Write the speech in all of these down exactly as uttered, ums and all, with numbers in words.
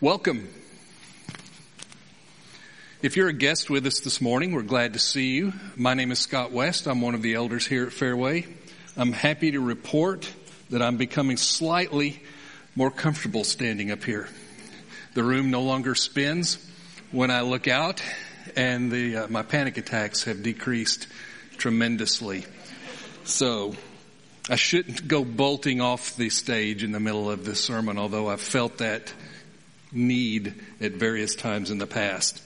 Welcome. If you're a guest with us this morning, we're glad to see you. My name is Scott West. I'm one of the elders here at Fairway. I'm happy to report that I'm becoming slightly more comfortable standing up here. The room no longer spins when I look out, and the uh, my panic attacks have decreased tremendously. So I shouldn't go bolting off the stage in the middle of this sermon, although I've felt that need at various times in the past.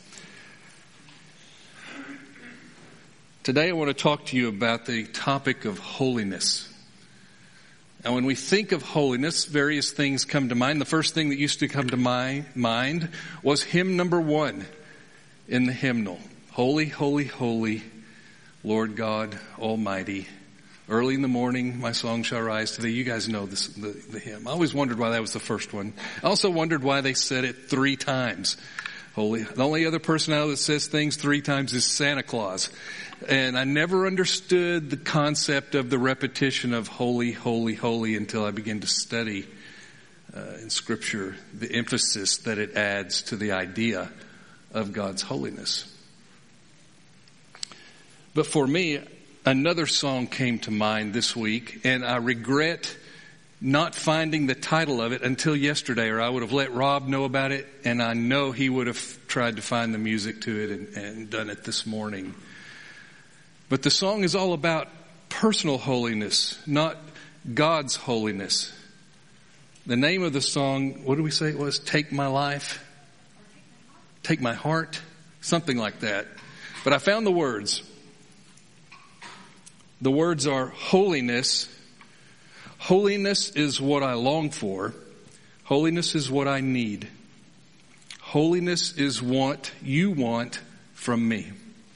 Today I want to talk to you about the topic of holiness. And when we think of holiness, various things come to mind. The first thing that used to come to my mind was hymn number one in the hymnal. Holy, holy, holy, Lord God Almighty. Early in the morning, my song shall rise to thee. You guys know this, the, the hymn. I always wondered why that was the first one. I also wondered why they said it three times. Holy. The only other person I know that says things three times is Santa Claus. And I never understood the concept of the repetition of holy, holy, holy until I began to study uh, in Scripture the emphasis that it adds to the idea of God's holiness. But for me, another song came to mind this week, and I regret not finding the title of it until yesterday, or I would have let Rob know about it, and I know he would have tried to find the music to it and, and done it this morning. But the song is all about personal holiness, not God's holiness. The name of the song, what did we say it was? Take My Life? Take My Heart? Something like that. But I found the words. The words are holiness. Holiness is what I long for. Holiness is what I need. Holiness is what you want from me.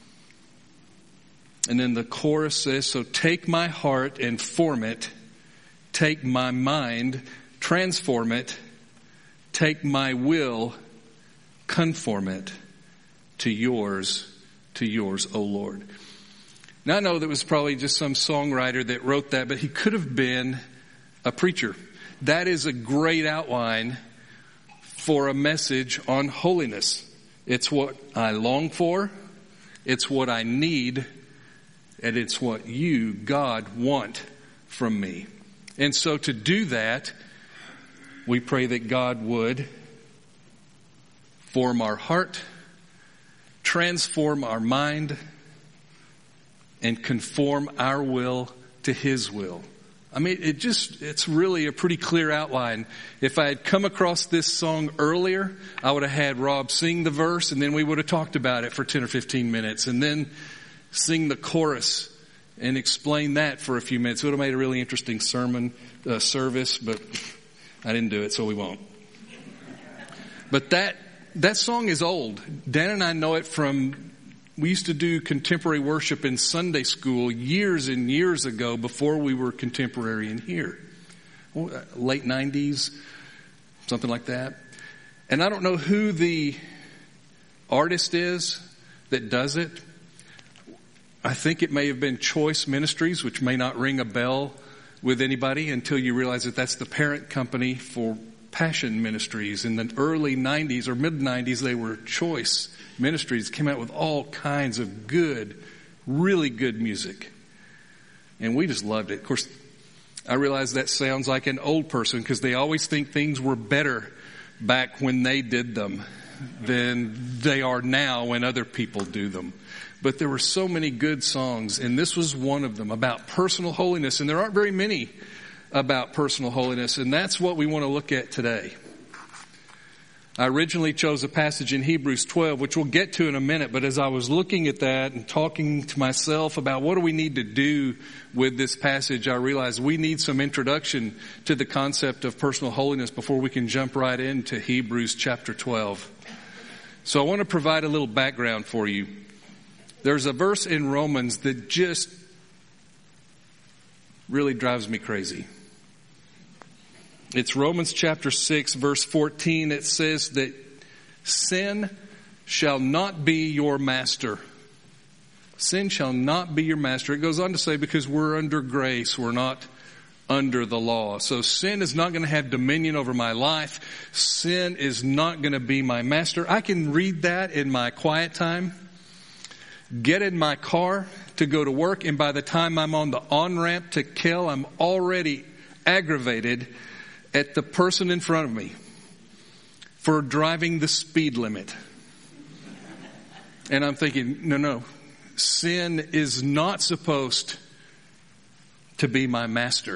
And then the chorus says, so take my heart and form it. Take my mind, transform it. Take my will, conform it to yours, to yours, O Lord. Now I know that was probably just some songwriter that wrote that, but he could have been a preacher. That is a great outline for a message on holiness. It's what I long for, it's what I need, and it's what you, God, want from me. And so to do that, we pray that God would form our heart, transform our mind, and conform our will to His will. I mean, it just, it's really a pretty clear outline. If I had come across this song earlier, I would have had Rob sing the verse, and then we would have talked about it for ten or fifteen minutes, and then sing the chorus and explain that for a few minutes. It would have made a really interesting sermon uh, service, but I didn't do it, so we won't. But that, that song is old. Dan and I know it from, we used to do contemporary worship in Sunday school years and years ago before we were contemporary in here. Late nineties, something like that. And I don't know who the artist is that does it. I think it may have been Choice Ministries, which may not ring a bell with anybody until you realize that that's the parent company for Passion Ministries. In the early nineties or mid nineties, they were Choice Ministries, came out with all kinds of good, really good music. And we just loved it. Of course, I realize that sounds like an old person because they always think things were better back when they did them than they are now when other people do them. But there were so many good songs, and this was one of them about personal holiness. And there aren't very many about personal holiness, and that's what we want to look at today. I originally chose a passage in Hebrews twelve, which we'll get to in a minute, but as I was looking at that and talking to myself about what do we need to do with this passage, I realized we need some introduction to the concept of personal holiness before we can jump right into Hebrews chapter twelve. So I want to provide a little background for you. There's a verse in Romans that just really drives me crazy. It's Romans chapter six, verse fourteen. It says that sin shall not be your master. Sin shall not be your master. It goes on to say because we're under grace, we're not under the law. So sin is not going to have dominion over my life. Sin is not going to be my master. I can read that in my quiet time, get in my car to go to work, and by the time I'm on the on-ramp to Kell, I'm already aggravated at the person in front of me for driving the speed limit. And I'm thinking, no, no, sin is not supposed to be my master.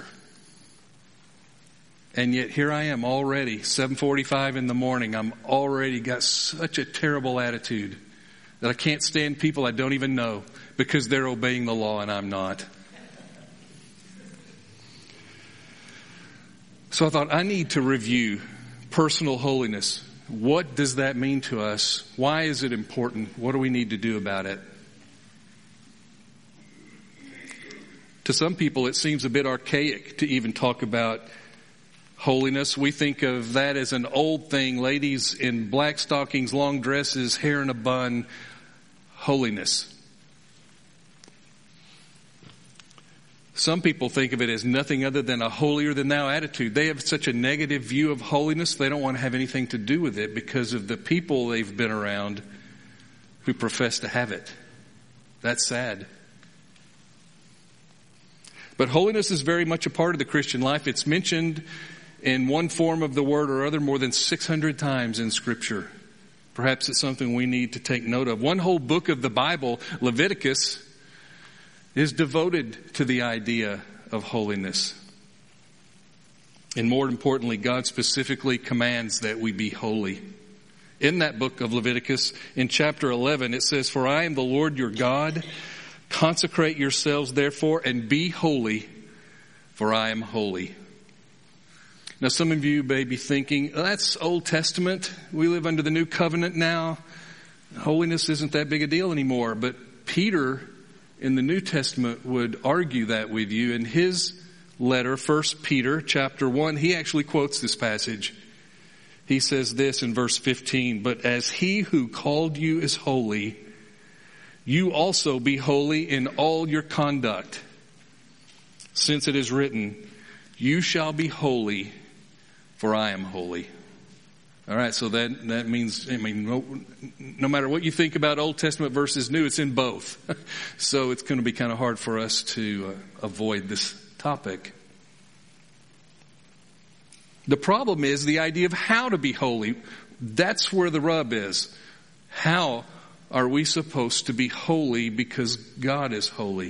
And yet here I am already, seven forty-five in the morning. I'm already got such a terrible attitude that I can't stand people I don't even know because they're obeying the law and I'm not. So I thought, I need to review personal holiness. What does that mean to us? Why is it important? What do we need to do about it? To some people, it seems a bit archaic to even talk about holiness. We think of that as an old thing. Ladies in black stockings, long dresses, hair in a bun, holiness. Some people think of it as nothing other than a holier than thou attitude. They have such a negative view of holiness, they don't want to have anything to do with it because of the people they've been around who profess to have it. That's sad. But holiness is very much a part of the Christian life. It's mentioned in one form of the word or other more than six hundred times in Scripture. Perhaps it's something we need to take note of. One whole book of the Bible, Leviticus, is devoted to the idea of holiness. And more importantly, God specifically commands that we be holy. In that book of Leviticus, in chapter eleven, it says, "For I am the Lord your God. Consecrate yourselves therefore and be holy, for I am holy." Now some of you may be thinking, oh, that's Old Testament. We live under the new covenant now. Holiness isn't that big a deal anymore. But Peter in the New Testament would argue that with you. In his letter, First Peter chapter one, he actually quotes this passage. He says this in verse fifteen, "But as he who called you is holy, you also be holy in all your conduct. Since it is written, you shall be holy, for I am holy." All right, so that that means, I mean, no, no matter what you think about Old Testament versus New, it's in both. So it's going to be kind of hard for us to uh, avoid this topic. The problem is the idea of how to be holy. That's where the rub is. How are we supposed to be holy because God is holy?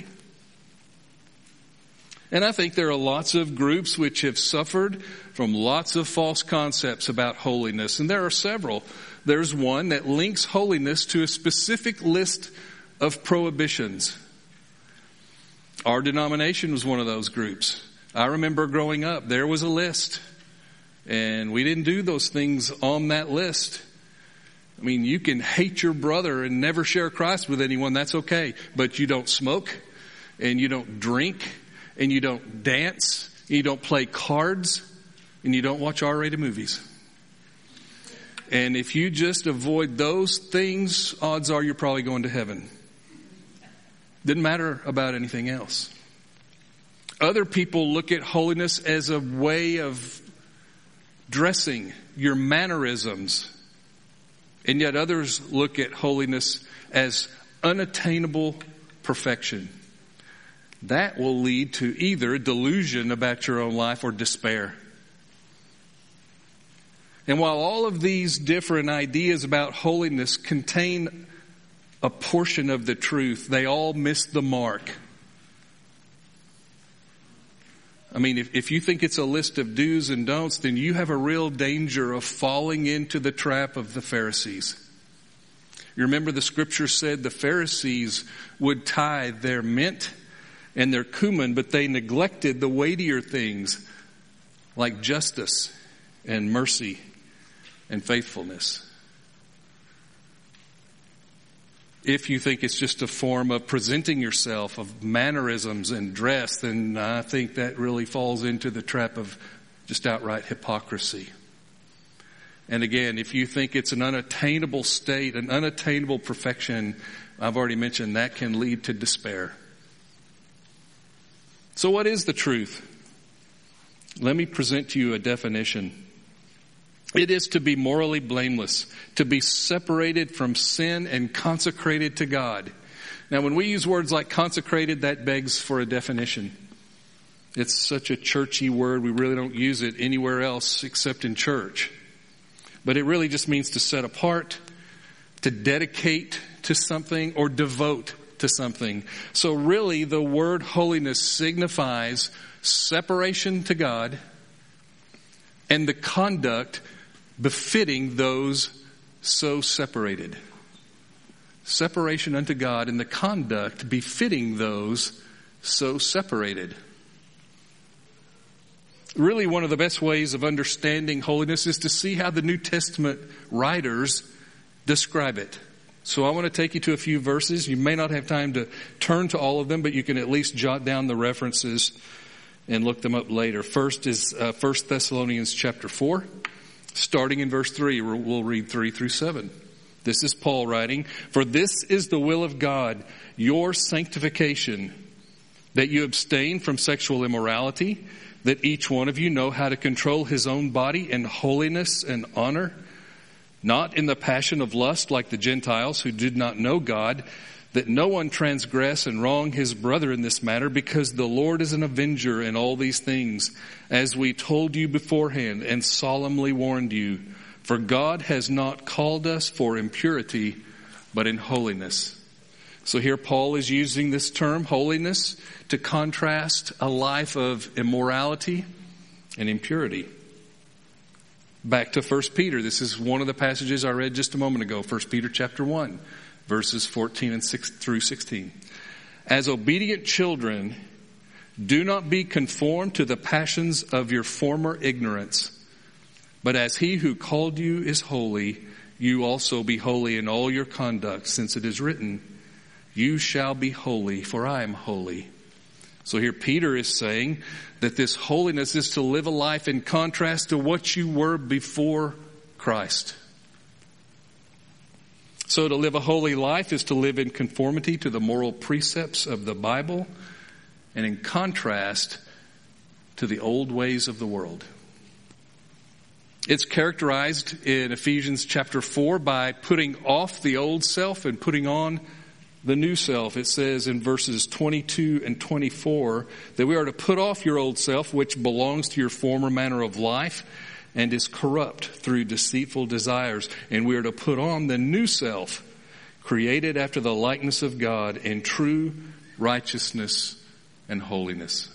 And I think there are lots of groups which have suffered from lots of false concepts about holiness. And there are several. There's one that links holiness to a specific list of prohibitions. Our denomination was one of those groups. I remember growing up, there was a list. And we didn't do those things on that list. I mean, you can hate your brother and never share Christ with anyone. That's okay. But you don't smoke and you don't drink and you don't dance and you don't play cards and you don't watch R-rated movies. And if you just avoid those things, odds are you're probably going to heaven. Didn't matter about anything else. Other people look at holiness as a way of dressing, your mannerisms. And yet others look at holiness as unattainable perfection. That will lead to either delusion about your own life or despair. And while all of these different ideas about holiness contain a portion of the truth, they all miss the mark. I mean, if, if you think it's a list of do's and don'ts, then you have a real danger of falling into the trap of the Pharisees. You remember the scripture said the Pharisees would tithe their mint and their cumin, but they neglected the weightier things like justice and mercy and faithfulness. If you think it's just a form of presenting yourself, of mannerisms and dress, then I think that really falls into the trap of just outright hypocrisy. And again, if you think it's an unattainable state, an unattainable perfection, I've already mentioned that can lead to despair. So what is the truth? Let me present to you a definition. It is to be morally blameless, to be separated from sin and consecrated to God. Now, when we use words like consecrated, that begs for a definition. It's such a churchy word, we really don't use it anywhere else except in church. But it really just means to set apart, to dedicate to something, or devote to something. So really, the word holiness signifies separation to God and the conduct befitting those so separated. Separation unto God and the conduct befitting those so separated. Really, one of the best ways of understanding holiness is to see how the New Testament writers describe it. So I want to take you to a few verses. You may not have time to turn to all of them, but you can at least jot down the references and look them up later. First is uh, First Thessalonians chapter four, starting in verse three. We'll read three through seven. This is Paul writing, "For this is the will of God, your sanctification, that you abstain from sexual immorality, that each one of you know how to control his own body in holiness and honor, not in the passion of lust like the Gentiles who did not know God, that no one transgress and wrong his brother in this matter, because the Lord is an avenger in all these things, as we told you beforehand and solemnly warned you. For God has not called us for impurity, but in holiness." So here Paul is using this term, holiness, to contrast a life of immorality and impurity. Back to First Peter. This is one of the passages I read just a moment ago. First Peter chapter one, verses fourteen and six through sixteen. "As obedient children, do not be conformed to the passions of your former ignorance. But as he who called you is holy, you also be holy in all your conduct, since it is written, 'You shall be holy, for I am holy.'" So here Peter is saying that this holiness is to live a life in contrast to what you were before Christ. So to live a holy life is to live in conformity to the moral precepts of the Bible and in contrast to the old ways of the world. It's characterized in Ephesians chapter four by putting off the old self and putting on the new self. It says in verses twenty-two and twenty-four that we are to put off your old self, which belongs to your former manner of life and is corrupt through deceitful desires. And we are to put on the new self, created after the likeness of God in true righteousness and holiness.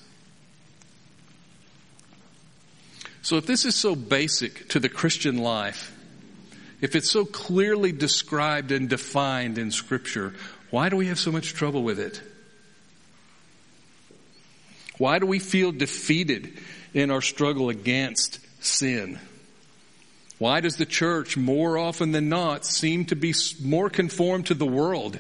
So if this is so basic to the Christian life, if it's so clearly described and defined in Scripture, why do we have so much trouble with it? Why do we feel defeated in our struggle against sin? Why does the church more often than not seem to be more conformed to the world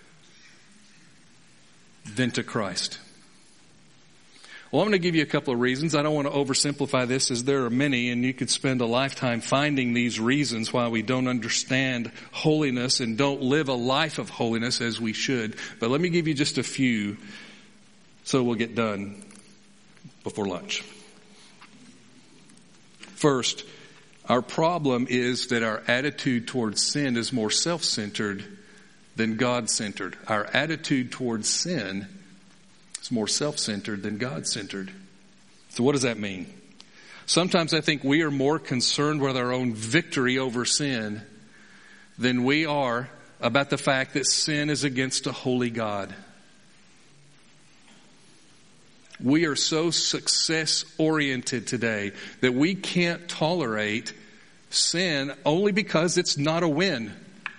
than to Christ? Well, I'm going to give you a couple of reasons. I don't want to oversimplify this, as there are many, and you could spend a lifetime finding these reasons why we don't understand holiness and don't live a life of holiness as we should. But let me give you just a few so we'll get done before lunch. First, our problem is that our attitude towards sin is more self-centered than God-centered. Our attitude towards sin is more self-centered than God-centered. So what does that mean? Sometimes I think we are more concerned with our own victory over sin than we are about the fact that sin is against a holy God. We are so success-oriented today that we can't tolerate sin only because it's not a win.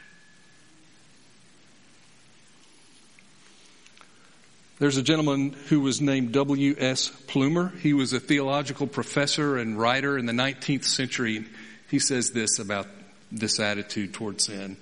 There's a gentleman who was named W S Plumer. He was a theological professor and writer in the nineteenth century. He says this about this attitude toward sin.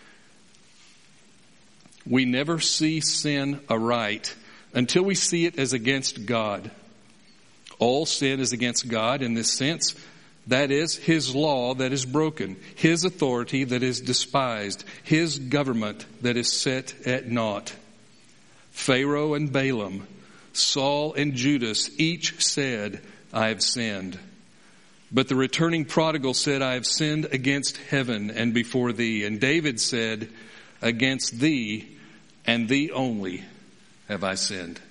We never see sin aright until we see it as against God. All sin is against God in this sense. That is, His law that is broken, His authority that is despised, His government that is set at naught. Pharaoh and Balaam, Saul and Judas each said, I have sinned. But the returning prodigal said, I have sinned against heaven and before thee. And David said, against thee and thee only have I sinned.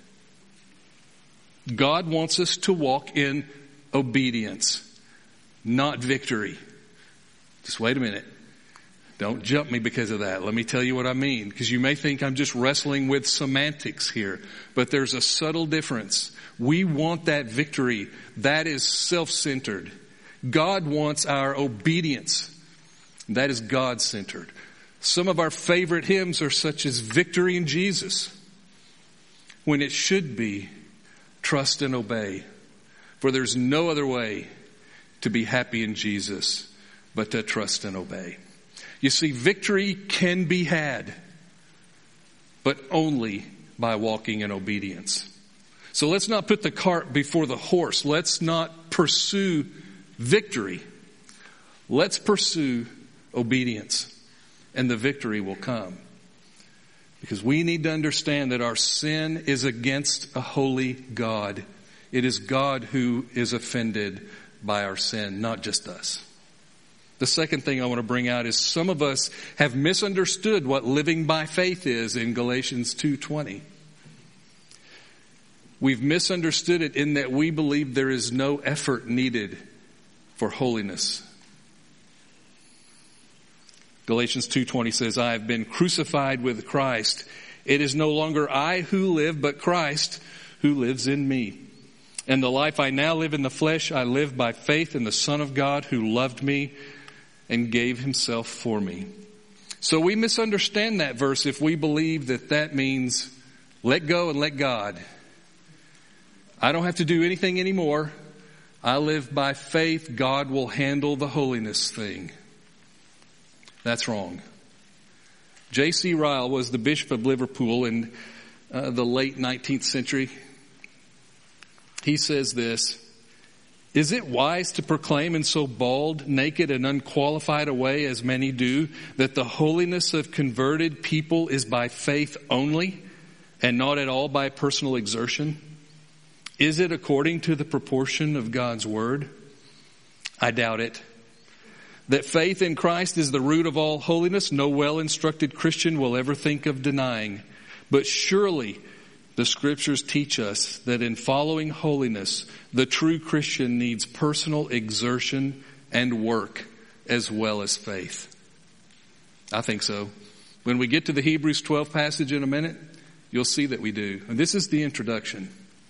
God wants us to walk in obedience, not victory. Just wait a minute. Don't jump me because of that. Let me tell you what I mean, because you may think I'm just wrestling with semantics here, but there's a subtle difference. We want that victory. That is self-centered. God wants our obedience. That is God-centered. Some of our favorite hymns are such as Victory in Jesus, when it should be trust and obey. For there's no other way to be happy in Jesus but to trust and obey. You see, victory can be had, but only by walking in obedience. So let's not put the cart before the horse. Let's not pursue victory. Let's pursue obedience, and the victory will come. Because we need to understand that our sin is against a holy God. It is God who is offended by our sin, not just us. The second thing I want to bring out is some of us have misunderstood what living by faith is in Galatians two twenty. We've misunderstood it in that we believe there is no effort needed for holiness. Galatians two twenty says, I have been crucified with Christ. It is no longer I who live, but Christ who lives in me. And the life I now live in the flesh, I live by faith in the Son of God who loved me and gave himself for me. So we misunderstand that verse if we believe that that means let go and let God. I don't have to do anything anymore. I live by faith. God will handle the holiness thing. That's wrong. J C Ryle was the Bishop of Liverpool in uh, the late nineteenth century. He says this, is it wise to proclaim in so bald, naked, and unqualified a way as many do that the holiness of converted people is by faith only and not at all by personal exertion? Is it according to the proportion of God's word? I doubt it. That faith in Christ is the root of all holiness, no well-instructed Christian will ever think of denying. But surely the scriptures teach us that in following holiness, the true Christian needs personal exertion and work as well as faith. I think so. When we get to the Hebrews twelve passage in a minute, you'll see that we do. And this is the introduction.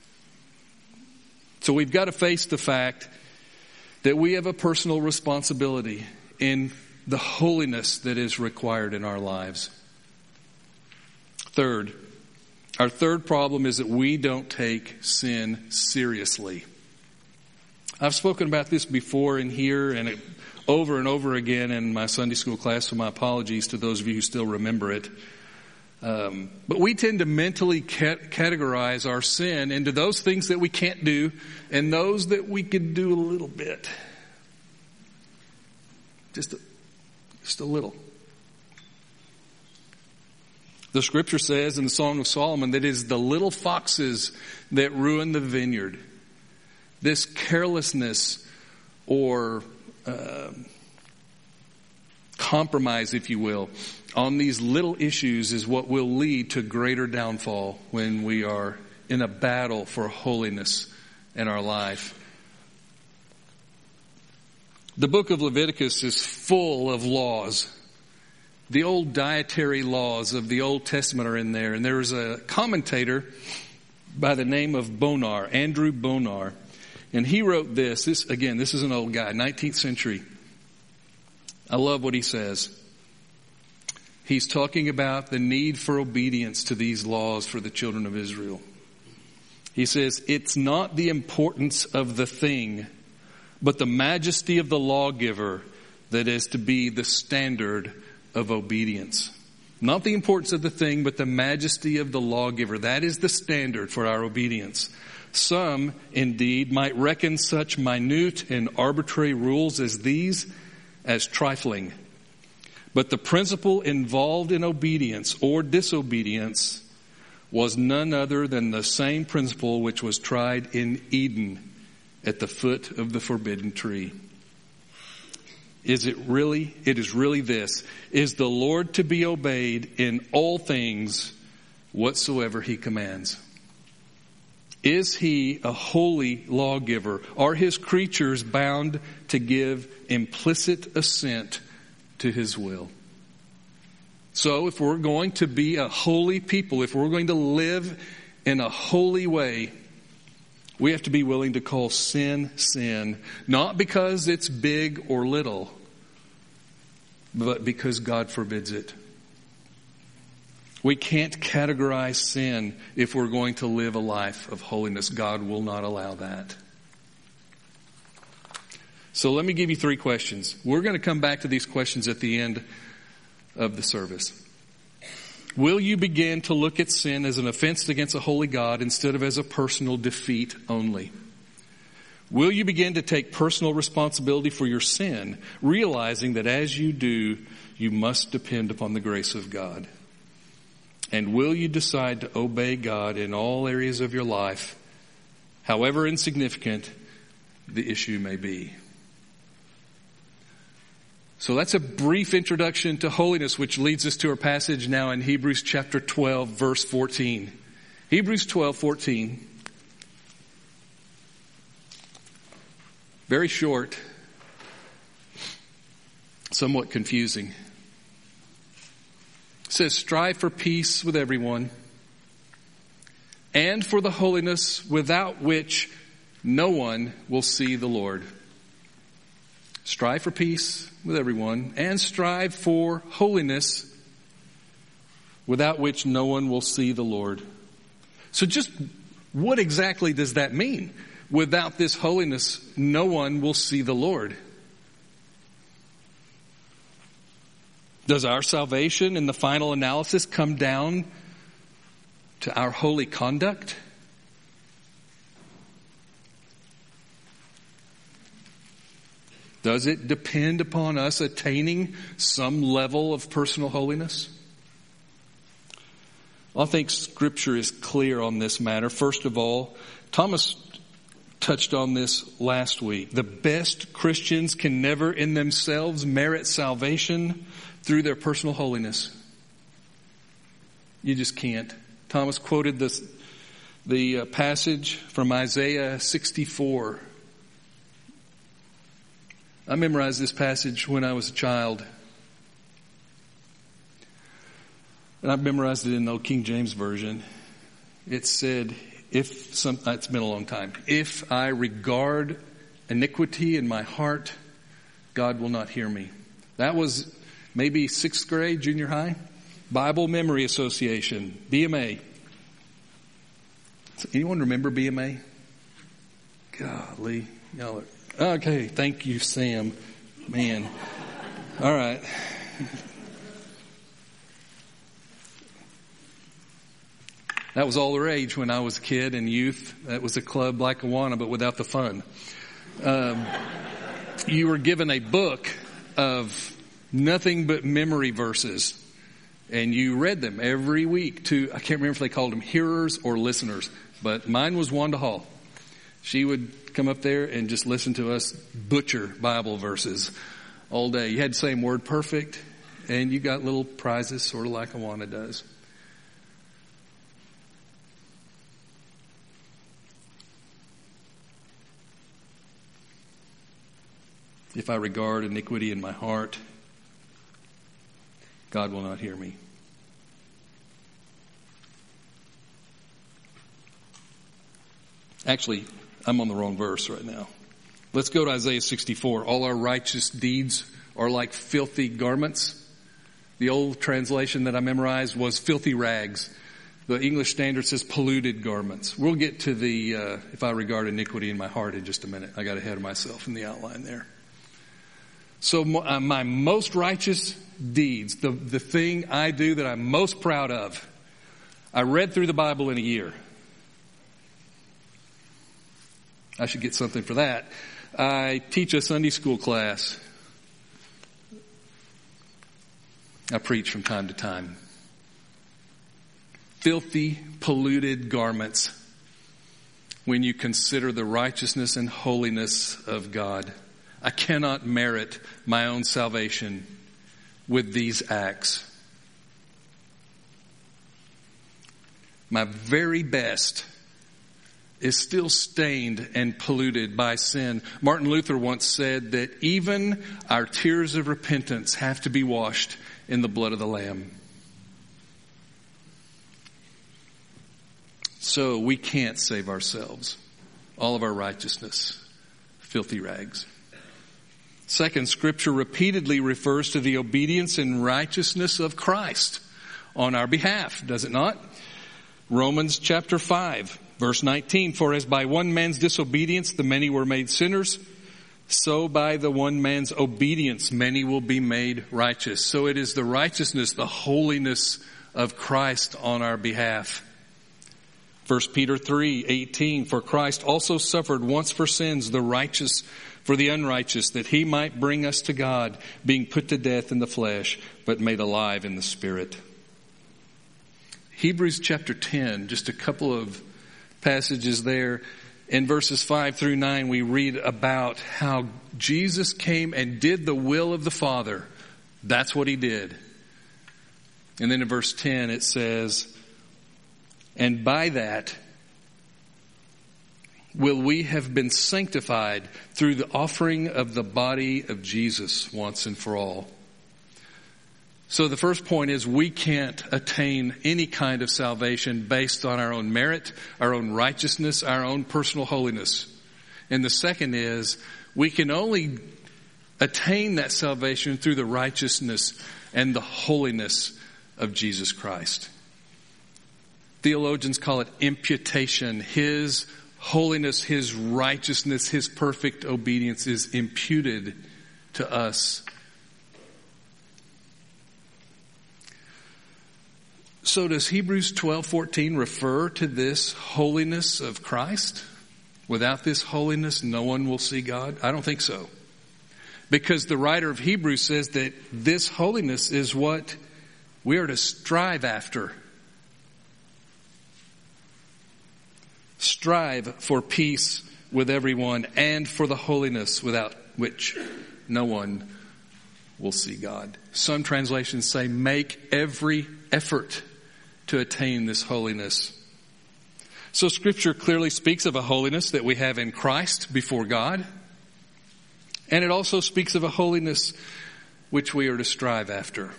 So we've got to face the fact that we have a personal responsibility in the holiness that is required in our lives. Third, our third problem is that we don't take sin seriously. I've spoken about this before in here and it, over and over again in my Sunday school class, so my apologies to those of you who still remember it. Um, but we tend to mentally cat- categorize our sin into those things that we can't do and those that we could do a little bit. Just a, just a little. The scripture says in the Song of Solomon that it is the little foxes that ruin the vineyard. This carelessness or uh, compromise, if you will, on these little issues is what will lead to greater downfall when we are in a battle for holiness in our life. The book of Leviticus is full of laws. The old dietary laws of the Old Testament are in there. And there was a commentator by the name of Bonar, Andrew Bonar. And he wrote this. This, again, this is an old guy, nineteenth century. I love what he says. He's talking about the need for obedience to these laws for the children of Israel. He says, it's not the importance of the thing, but the majesty of the lawgiver that is to be the standard of obedience. Not the importance of the thing, but the majesty of the lawgiver. That is the standard for our obedience. Some, indeed, might reckon such minute and arbitrary rules as these as trifling. But the principle involved in obedience or disobedience was none other than the same principle which was tried in Eden at the foot of the forbidden tree. Is it really, it is really this, is the Lord to be obeyed in all things whatsoever he commands? Is he a holy lawgiver? Are his creatures bound to give implicit assent to his will? So if we're going to be a holy people, if we're going to live in a holy way, we have to be willing to call sin, sin, not because it's big or little, but because God forbids it. We can't categorize sin if we're going to live a life of holiness. God will not allow that. So let me give you three questions. We're going to come back to these questions at the end of the service. Will you begin to look at sin as an offense against a holy God instead of as a personal defeat only? Will you begin to take personal responsibility for your sin, realizing that as you do, you must depend upon the grace of God? And will you decide to obey God in all areas of your life, however insignificant the issue may be? So that's a brief introduction to holiness, which leads us to our passage now in Hebrews chapter twelve, verse fourteen. Hebrews twelve, fourteen. Very short, somewhat confusing. It says, strive for peace with everyone and for the holiness without which no one will see the Lord. Strive for peace with everyone and strive for holiness without which no one will see the Lord. So just what exactly does that mean? Without this holiness, no one will see the Lord. Does our salvation in the final analysis come down to our holy conduct? Does it depend upon us attaining some level of personal holiness? Well, I think Scripture is clear on this matter. First of all, Thomas touched on this last week. The best Christians can never in themselves merit salvation through their personal holiness. You just can't. Thomas quoted this, the passage from Isaiah sixty-four. I memorized this passage when I was a child. And I memorized it in the old King James Version. It said, if some, it's been a long time. If I regard iniquity in my heart, God will not hear me. That was maybe sixth grade, junior high. Bible Memory Association, B M A. Anyone remember B M A? Golly. Y'all are, okay, thank you, Sam. Man. All right. That was all the rage when I was a kid and youth. That was a club like Awana, but without the fun. Um, you were given a book of nothing but memory verses, and you read them every week to, I can't remember if they called them hearers or listeners, but mine was Wanda Hall. She would come up there and just listen to us butcher Bible verses all day. You had the same word perfect, and you got little prizes, sort of like Awana does. If I regard iniquity in my heart, God will not hear me. Actually, I'm on the wrong verse right now. Let's go to Isaiah sixty-four. All our righteous deeds are like filthy garments. The old translation that I memorized was filthy rags. The English Standard says polluted garments. We'll get to the, uh, if I regard iniquity in my heart in just a minute. I got ahead of myself in the outline there. So my most righteous deeds, the, the thing I do that I'm most proud of, I read through the Bible in a year. I should get something for that. I teach a Sunday school class. I preach from time to time. Filthy, polluted garments. when you consider the righteousness and holiness of God. I cannot merit my own salvation with these acts. My very best is still stained and polluted by sin. Martin Luther once said that even our tears of repentance have to be washed in the blood of the Lamb. So we can't save ourselves. All of our righteousness, filthy rags. Second, Scripture repeatedly refers to the obedience and righteousness of Christ on our behalf, does it not? Romans chapter five, verse nineteen, for as by one man's disobedience the many were made sinners, so by the one man's obedience many will be made righteous. So it is the righteousness, the holiness of Christ on our behalf. First Peter three eighteen, for Christ also suffered once for sins, the righteous for the unrighteous, that he might bring us to God, being put to death in the flesh, but made alive in the Spirit. Hebrews chapter ten, just a couple of passages there. In verses five through nine, we read about how Jesus came and did the will of the Father. That's what he did. And then in verse ten it says, and by that will we have been sanctified through the offering of the body of Jesus once and for all. So the first point is we can't attain any kind of salvation based on our own merit, our own righteousness, our own personal holiness. And the second is we can only attain that salvation through the righteousness and the holiness of Jesus Christ. Theologians call it imputation. His holiness, His righteousness, His perfect obedience is imputed to us. So does Hebrews twelve fourteen refer to this holiness of Christ? Without this holiness, no one will see God? I don't think so. Because the writer of Hebrews says that this holiness is what we are to strive after. Strive for peace with everyone and for the holiness without which no one will see God. Some translations say make every effort to attain this holiness. So Scripture clearly speaks of a holiness that we have in Christ before God. And it also speaks of a holiness which we are to strive after.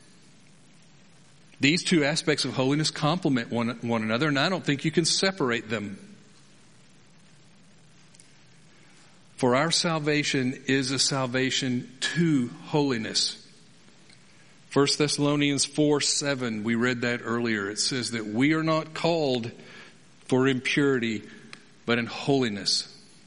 These two aspects of holiness complement one, one another, and I don't think you can separate them. For our salvation is a salvation to holiness. First Thessalonians four seven, we read that earlier. It says that we are not called for impurity, but in holiness.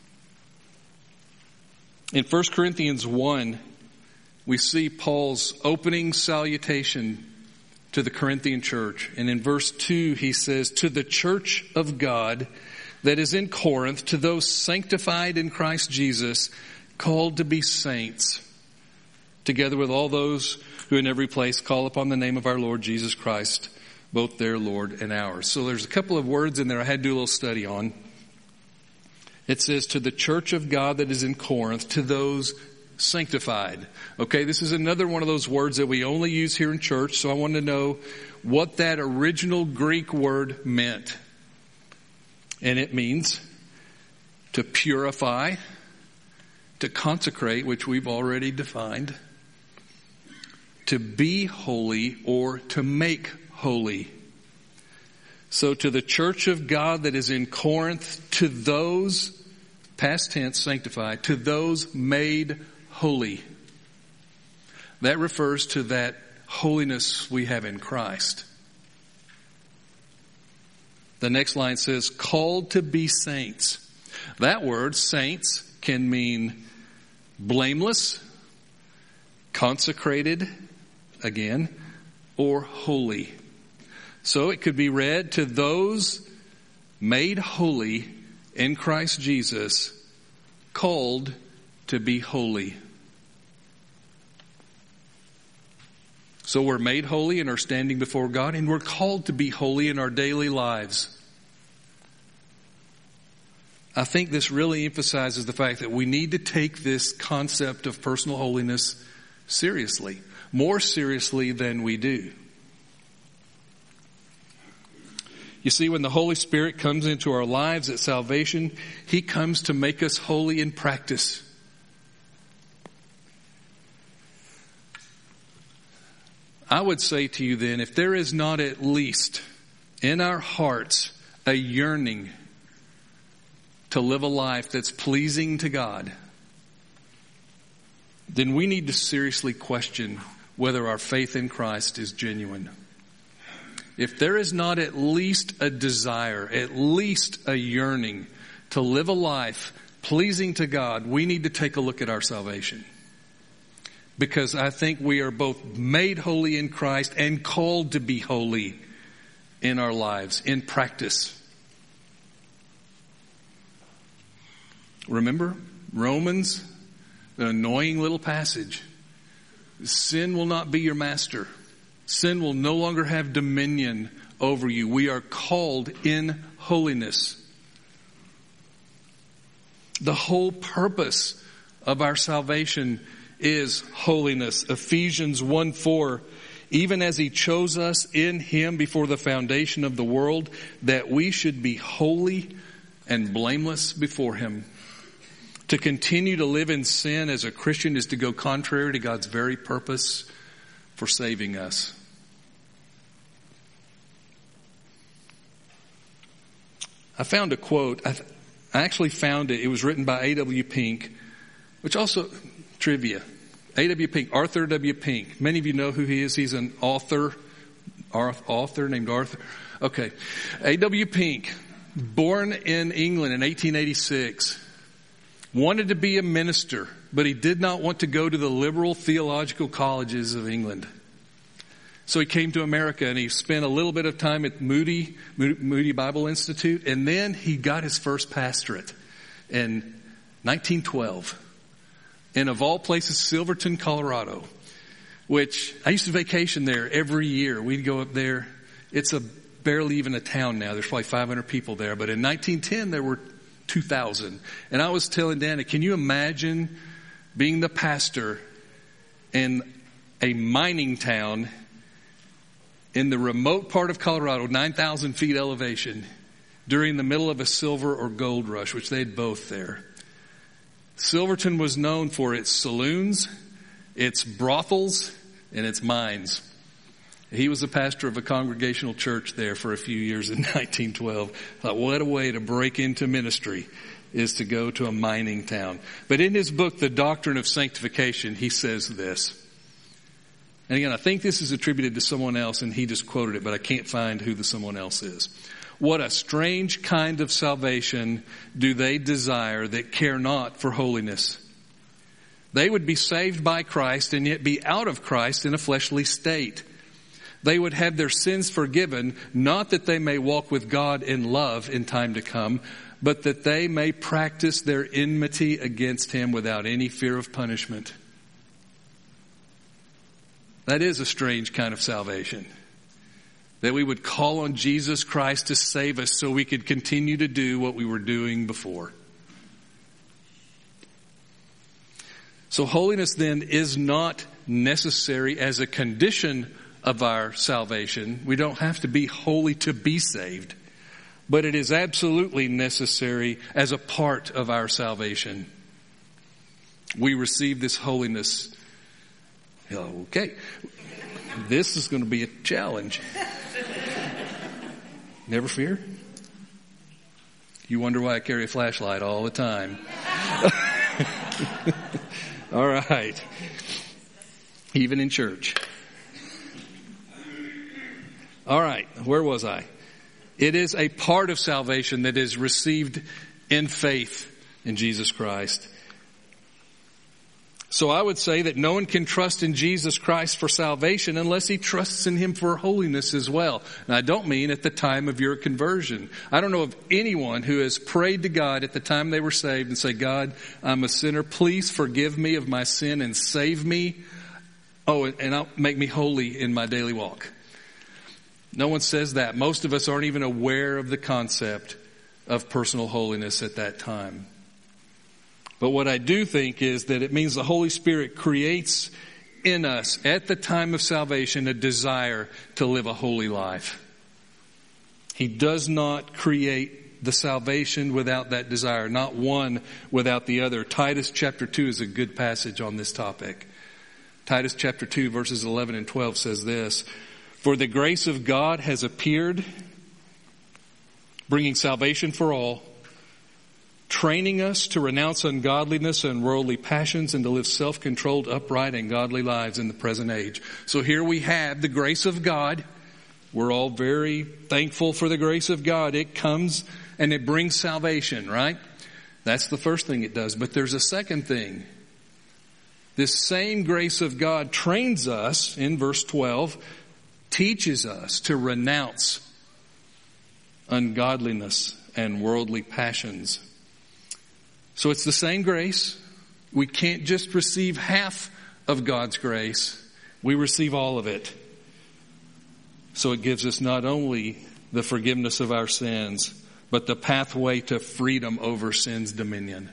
In First Corinthians one, we see Paul's opening salutation to the Corinthian church. And in verse two, he says, to the church of God that is in Corinth, to those sanctified in Christ Jesus, called to be saints, together with all those who in every place call upon the name of our Lord Jesus Christ, both their Lord and ours. So there's a couple of words in there I had to do a little study on. It says, to the church of God that is in Corinth, to those sanctified. Okay, this is another one of those words that we only use here in church, so I want to know what that original Greek word meant. And it means to purify, to consecrate, which we've already defined, to be holy, or to make holy. So to the church of God that is in Corinth, to those, past tense, sanctified, to those made holy. That refers to that holiness we have in Christ. The next line says, called to be saints. That word, saints, can mean blameless, consecrated, again, or holy. So it could be read, to those made holy in Christ Jesus, called to be holy. So we're made holy and are standing before God, and we're called to be holy in our daily lives. I think this really emphasizes the fact that we need to take this concept of personal holiness seriously, more seriously than we do. You see, when the Holy Spirit comes into our lives at salvation, He comes to make us holy in practice. I would say to you then, if there is not at least in our hearts a yearning to live a life that's pleasing to God, then we need to seriously question whether our faith in Christ is genuine. If there is not at least a desire, at least a yearning to live a life pleasing to God, we need to take a look at our salvation. Because I think we are both made holy in Christ and called to be holy in our lives, in practice. Remember, Romans, an annoying little passage. Sin will not be your master. Sin will no longer have dominion over you. We are called in holiness. The whole purpose of our salvation is holiness. Ephesians one four, even as He chose us in Him before the foundation of the world, that we should be holy and blameless before Him. To continue to live in sin as a Christian is to go contrary to God's very purpose for saving us. I found a quote. I, th- I actually found it. It was written by A W Pink, which also, trivia. A W Pink, Arthur W. Pink. Many of you know who he is. He's an author, author named Arthur. Okay. A W Pink, born in England in eighteen eighty-six, wanted to be a minister, but he did not want to go to the liberal theological colleges of England. So he came to America and he spent a little bit of time at Moody, Moody Bible Institute, and then he got his first pastorate in nineteen twelve. And of all places, Silverton, Colorado, which I used to vacation there every year. We'd go up there. It's a barely even a town now. There's probably five hundred people there. But in nineteen ten, there were two thousand. And I was telling Dana, can you imagine being the pastor in a mining town in the remote part of Colorado, nine thousand feet elevation, during the middle of a silver or gold rush, which they had both there? Silverton was known for its saloons, its brothels, and its mines. He was the pastor of a congregational church there for a few years in nineteen twelve. I thought, what a way to break into ministry is to go to a mining town. But in his book, The Doctrine of Sanctification, he says this. And again, I think this is attributed to someone else, and he just quoted it, but I can't find who the someone else is. What a strange kind of salvation do they desire that care not for holiness. They would be saved by Christ and yet be out of Christ in a fleshly state. They would have their sins forgiven, not that they may walk with God in love in time to come, but that they may practice their enmity against Him without any fear of punishment. That is a strange kind of salvation. That we would call on Jesus Christ to save us so we could continue to do what we were doing before. So holiness then is not necessary as a condition of our salvation. We don't have to be holy to be saved. But it is absolutely necessary as a part of our salvation. We receive this holiness. Okay. This is going to be a challenge. Never fear. You wonder why I carry a flashlight all the time. All right. Even in church. All right. Where was I? It is a part of salvation that is received in faith in Jesus Christ. So I would say that no one can trust in Jesus Christ for salvation unless he trusts in Him for holiness as well. And I don't mean at the time of your conversion. I don't know of anyone who has prayed to God at the time they were saved and say, God, I'm a sinner. Please forgive me of my sin and save me. Oh, and I'll make me holy in my daily walk. No one says that. Most of us aren't even aware of the concept of personal holiness at that time. But what I do think is that it means the Holy Spirit creates in us at the time of salvation a desire to live a holy life. He does not create the salvation without that desire, not one without the other. Titus chapter two is a good passage on this topic. Titus chapter two verses eleven and twelve says this, "For the grace of God has appeared, bringing salvation for all, training us to renounce ungodliness and worldly passions and to live self-controlled, upright, and godly lives in the present age." So here we have the grace of God. We're all very thankful for the grace of God. It comes and it brings salvation, right? That's the first thing it does. But there's a second thing. This same grace of God trains us, in verse twelve, teaches us to renounce ungodliness and worldly passions. So it's the same grace. We can't just receive half of God's grace. We receive all of it. So it gives us not only the forgiveness of our sins, but the pathway to freedom over sin's dominion.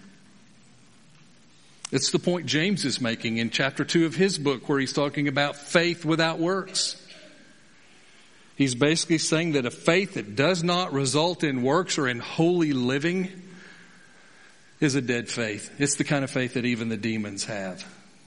It's the point James is making in chapter two of his book, where he's talking about faith without works. He's basically saying that a faith that does not result in works or in holy living is a dead faith. It's the kind of faith that even the demons have.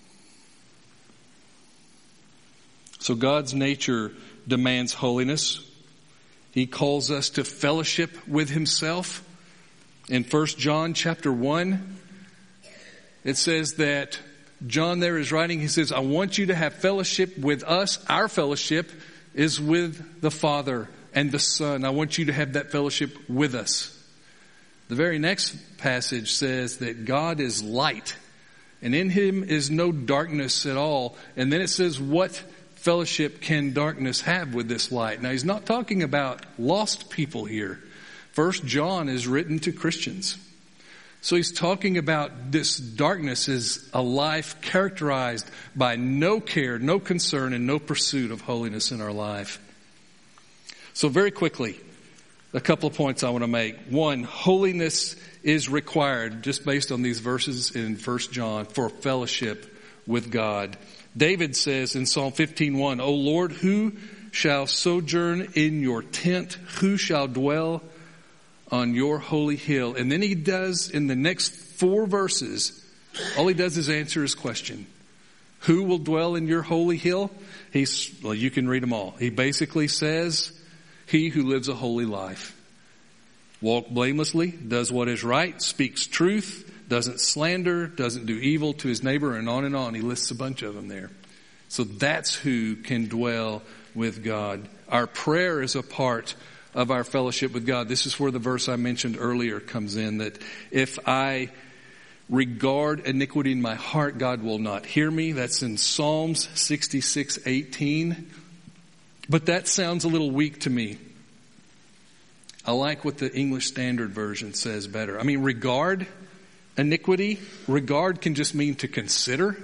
So God's nature demands holiness. He calls us to fellowship with himself. In First John chapter one, it says that John there is writing, he says, "I want you to have fellowship with us. Our fellowship is with the Father and the Son. I want you to have that fellowship with us." The very next passage says that God is light, and in him is no darkness at all. And then it says, what fellowship can darkness have with this light? Now, he's not talking about lost people here. First John is written to Christians. So he's talking about this darkness is a life characterized by no care, no concern, and no pursuit of holiness in our life. So very quickly, a couple of points I want to make. One, holiness is required, just based on these verses in First John, for fellowship with God. David says in Psalm fifteen one, "O Lord, who shall sojourn in your tent? Who shall dwell on your holy hill?" And then he does, in the next four verses, all he does is answer his question. Who will dwell in your holy hill? He's, well, you can read them all. He basically says, he who lives a holy life. Walk blamelessly, does what is right, speaks truth, doesn't slander, doesn't do evil to his neighbor, and on and on. He lists a bunch of them there. So that's who can dwell with God. Our prayer is a part of our fellowship with God. This is where the verse I mentioned earlier comes in, that if I regard iniquity in my heart, God will not hear me. That's in Psalms sixty-six eighteen. But that sounds a little weak to me. I like what the English Standard Version says better. I mean, regard iniquity, regard can just mean to consider.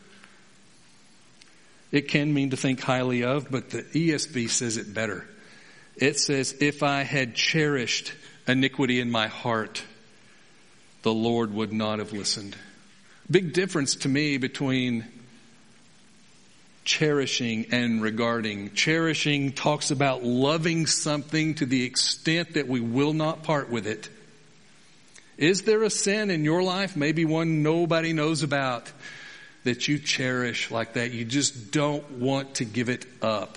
It can mean to think highly of, but the E S V says it better. It says, if I had cherished iniquity in my heart, the Lord would not have listened. Big difference to me between cherishing and regarding. Cherishing talks about loving something to the extent that we will not part with it. Is there a sin in your life, maybe one nobody knows about, that you cherish like that? You just don't want to give it up.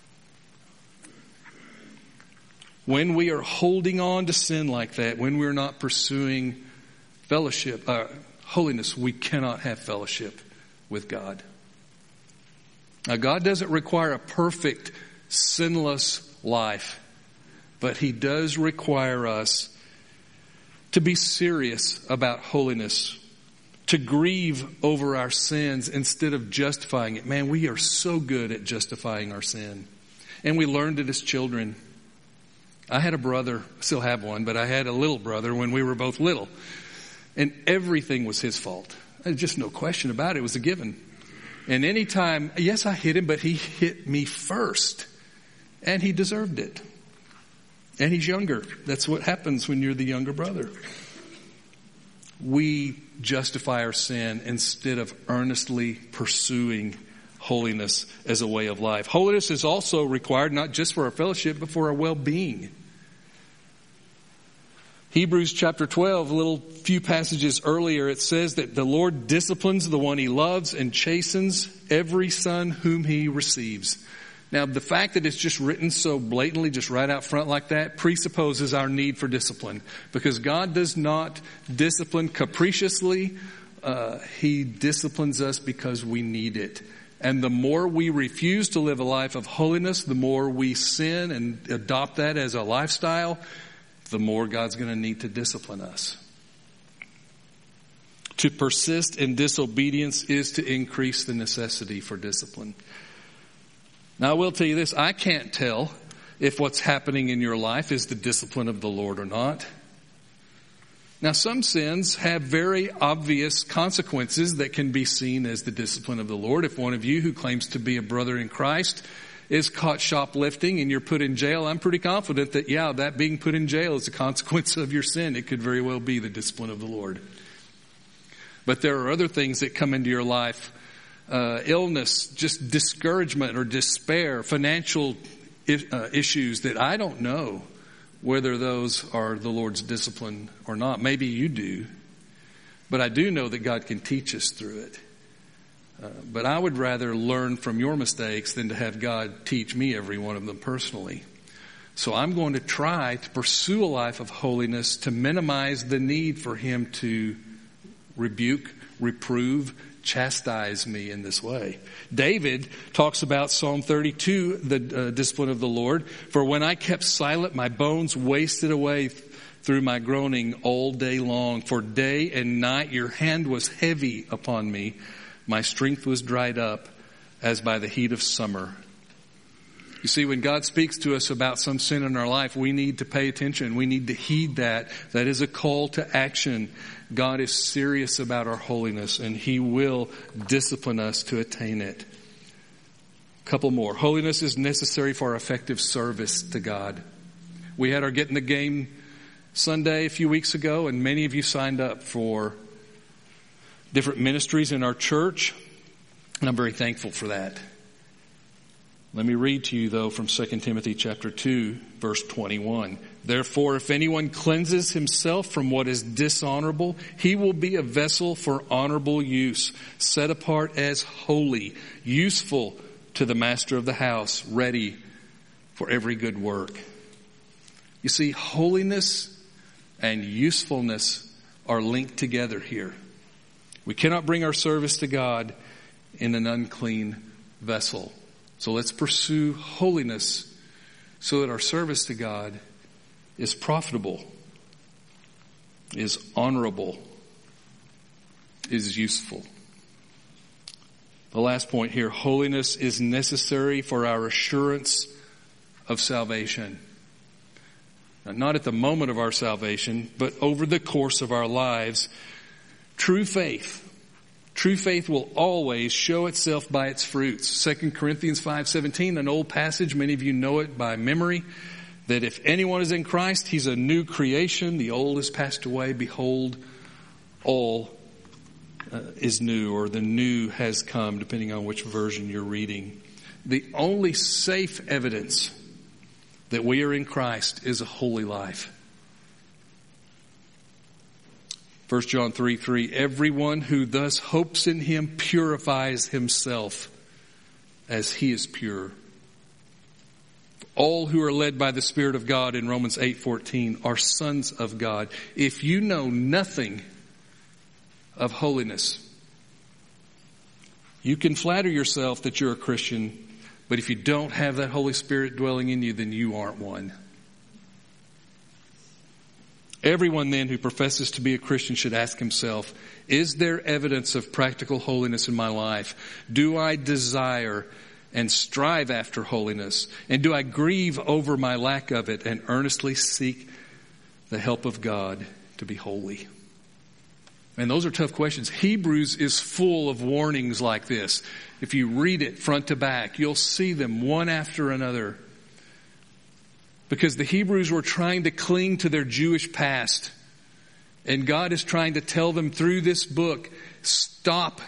When we are holding on to sin like that, when we're not pursuing fellowship, uh, holiness, we cannot have fellowship with God. Now, God doesn't require a perfect, sinless life, but He does require us to be serious about holiness, to grieve over our sins instead of justifying it. Man, we are so good at justifying our sin. And we learned it as children. I had a brother, still have one, but I had a little brother when we were both little. And everything was his fault. There's just no question about it. It was a given. And anytime, yes, I hit him, but he hit me first. And he deserved it. And he's younger. That's what happens when you're the younger brother. We justify our sin instead of earnestly pursuing holiness as a way of life. Holiness is also required not just for our fellowship, but for our well-being. Hebrews chapter twelve, a little few passages earlier, it says that the Lord disciplines the one he loves and chastens every son whom he receives. Now, the fact that it's just written so blatantly, just right out front like that, presupposes our need for discipline. Because God does not discipline capriciously. Uh, he disciplines us because we need it. And the more we refuse to live a life of holiness, the more we sin and adopt that as a lifestyle, the more God's going to need to discipline us. To persist in disobedience is to increase the necessity for discipline. Now, I will tell you this. I can't tell if what's happening in your life is the discipline of the Lord or not. Now, some sins have very obvious consequences that can be seen as the discipline of the Lord. If one of you who claims to be a brother in Christ is caught shoplifting and you're put in jail, I'm pretty confident that, yeah, that being put in jail is a consequence of your sin. It could very well be the discipline of the Lord. But there are other things that come into your life. Uh, illness, just discouragement or despair, financial uh, issues that I don't know whether those are the Lord's discipline or not. Maybe you do. But I do know that God can teach us through it. Uh, but I would rather learn from your mistakes than to have God teach me every one of them personally. So I'm going to try to pursue a life of holiness to minimize the need for Him to rebuke, reprove, chastise me in this way. David talks about Psalm thirty-two, the uh, discipline of the Lord. For when I kept silent, my bones wasted away through my groaning all day long. For day and night your hand was heavy upon me. My strength was dried up as by the heat of summer. You see, when God speaks to us about some sin in our life, we need to pay attention. We need to heed that. That is a call to action. God is serious about our holiness, and He will discipline us to attain it. A couple more. Holiness is necessary for our effective service to God. We had our Get in the Game Sunday a few weeks ago, and many of you signed up for different ministries in our church, and I'm very thankful for that. Let me read to you, though, from Second Timothy chapter two, verse twenty-one. Therefore, if anyone cleanses himself from what is dishonorable, he will be a vessel for honorable use, set apart as holy, useful to the master of the house, ready for every good work. You see, holiness and usefulness are linked together here. We cannot bring our service to God in an unclean vessel. So let's pursue holiness so that our service to God is profitable, is honorable, is useful. The last point here, holiness is necessary for our assurance of salvation. Now, not at the moment of our salvation, but over the course of our lives. True faith. True faith will always show itself by its fruits. Second Corinthians five seventeen, an old passage, many of you know it by memory, that if anyone is in Christ, he's a new creation. The old has passed away. Behold, all uh, is new, or the new has come, depending on which version you're reading. The only safe evidence that we are in Christ is a holy life. First John three three, everyone who thus hopes in Him purifies himself as He is pure. All who are led by the Spirit of God in Romans eight fourteen are sons of God. If you know nothing of holiness, you can flatter yourself that you're a Christian, but if you don't have that Holy Spirit dwelling in you, then you aren't one. Everyone then who professes to be a Christian should ask himself, is there evidence of practical holiness in my life? Do I desire and strive after holiness? And do I grieve over my lack of it and earnestly seek the help of God to be holy? And those are tough questions. Hebrews is full of warnings like this. If you read it front to back, you'll see them one after another. Because the Hebrews were trying to cling to their Jewish past. And God is trying to tell them through this book, stop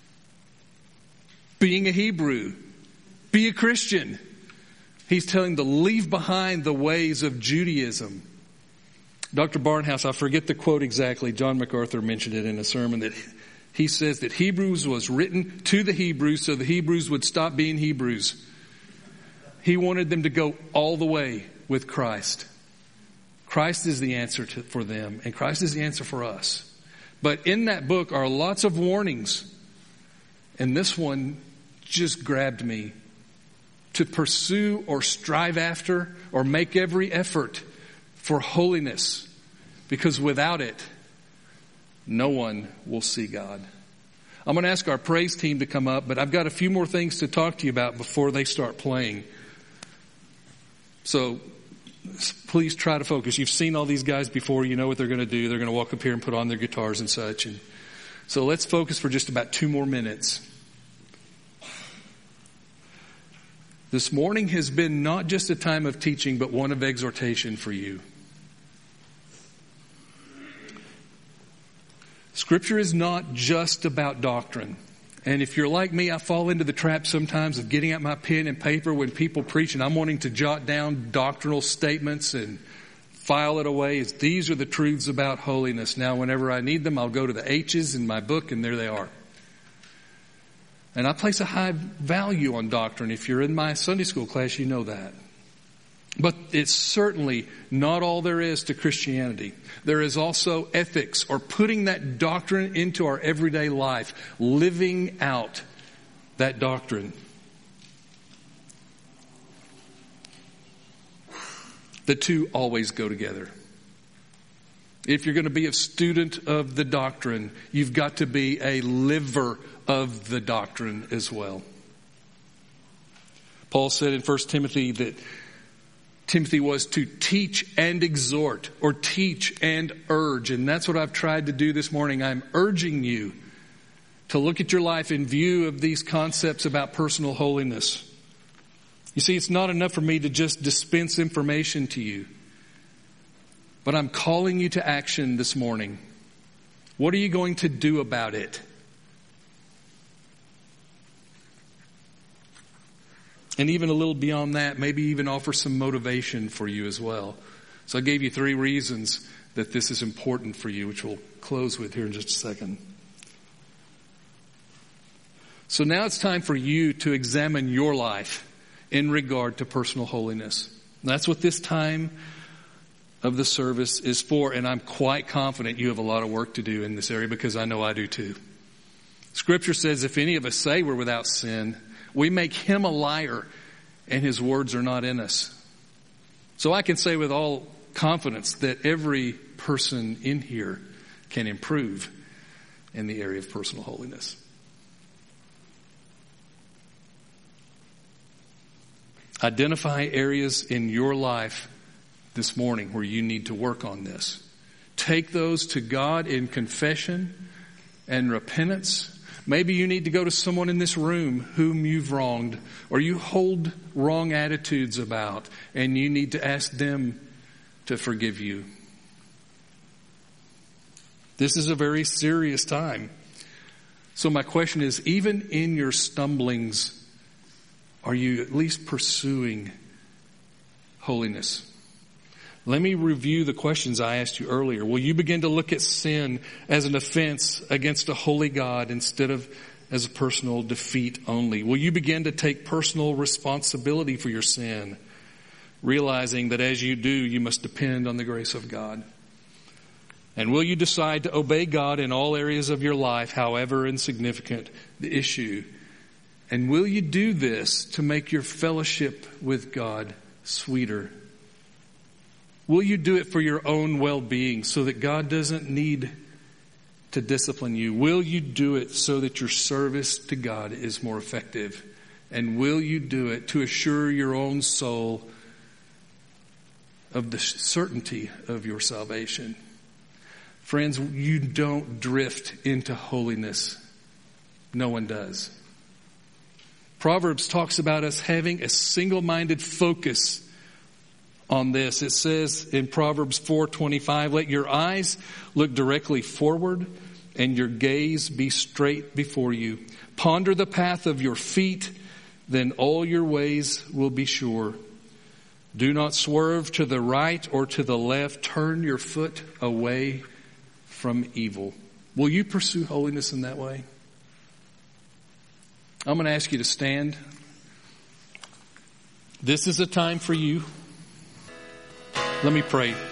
being a Hebrew. Be a Christian. He's telling them to leave behind the ways of Judaism. Doctor Barnhouse, I forget the quote exactly. John MacArthur mentioned it in a sermon that he says that Hebrews was written to the Hebrews so the Hebrews would stop being Hebrews. He wanted them to go all the way with Christ. Christ is the answer to, for them, and Christ is the answer for us. But in that book are lots of warnings. And this one just grabbed me to pursue or strive after or make every effort for holiness. Because without it, no one will see God. I'm going to ask our praise team to come up, but I've got a few more things to talk to you about before they start playing. So please try to focus. You've seen all these guys before. You know what they're going to do. They're going to walk up here and put on their guitars and such. And so let's focus for just about two more minutes. This morning has been not just a time of teaching, but one of exhortation for you. Scripture is not just about doctrine. And if you're like me, I fall into the trap sometimes of getting out my pen and paper when people preach, and I'm wanting to jot down doctrinal statements and file it away as these are the truths about holiness. Now, whenever I need them, I'll go to the H's in my book, and there they are. And I place a high value on doctrine. If you're in my Sunday school class, you know that. But it's certainly not all there is to Christianity. There is also ethics, or putting that doctrine into our everyday life, living out that doctrine. The two always go together. If you're going to be a student of the doctrine, you've got to be a liver of the doctrine as well. Paul said in First Timothy that Timothy was to teach and exhort, or teach and urge. And that's what I've tried to do this morning. I'm urging you to look at your life in view of these concepts about personal holiness. You see, it's not enough for me to just dispense information to you. But I'm calling you to action this morning. What are you going to do about it? And even a little beyond that, maybe even offer some motivation for you as well. So I gave you three reasons that this is important for you, which we'll close with here in just a second. So now it's time for you to examine your life in regard to personal holiness. That's what this time of the service is for, and I'm quite confident you have a lot of work to do in this area, because I know I do too. Scripture says if any of us say we're without sin, we make him a liar, and his words are not in us. So I can say with all confidence that every person in here can improve in the area of personal holiness. Identify areas in your life this morning where you need to work on this. Take those to God in confession and repentance. Maybe you need to go to someone in this room whom you've wronged, or you hold wrong attitudes about, and you need to ask them to forgive you. This is a very serious time. So my question is, even in your stumblings, are you at least pursuing holiness? Let me review the questions I asked you earlier. Will you begin to look at sin as an offense against a holy God instead of as a personal defeat only? Will you begin to take personal responsibility for your sin, realizing that as you do, you must depend on the grace of God? And will you decide to obey God in all areas of your life, however insignificant the issue? And will you do this to make your fellowship with God sweeter? Will you do it for your own well-being so that God doesn't need to discipline you? Will you do it so that your service to God is more effective? And will you do it to assure your own soul of the certainty of your salvation? Friends, you don't drift into holiness. No one does. Proverbs talks about us having a single-minded focus on this. It says in Proverbs four twenty-five, let your eyes look directly forward and your gaze be straight before you. Ponder the path of your feet, then all your ways will be sure. Do not swerve to the right or to the left. Turn your foot away from evil. Will you pursue holiness in that way? I'm going to ask you to stand. This is a time for you. Let me pray.